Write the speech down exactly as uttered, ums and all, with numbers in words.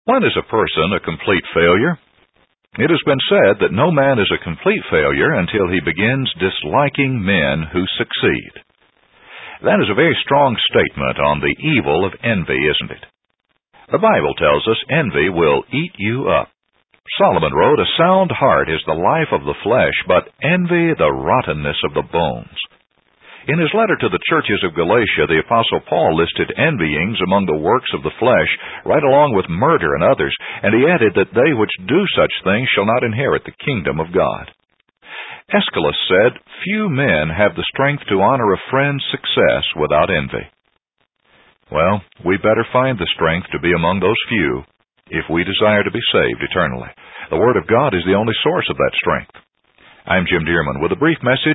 When is a person a complete failure? It has been said that no man is a complete failure until he begins disliking men who succeed. That is a very strong statement on the evil of envy, isn't it? The Bible tells us envy will eat you up. Solomon wrote, "A sound heart is the life of the flesh, but envy the rottenness of the bones." In his letter to the churches of Galatia, the Apostle Paul listed envyings among the works of the flesh, right along with murder and others, and he added that they which do such things shall not inherit the kingdom of God. Aeschylus said, "Few men have the strength to honor a friend's success without envy." Well, we better find the strength to be among those few if we desire to be saved eternally. The Word of God is the only source of that strength. I'm Jim Dearman with a brief message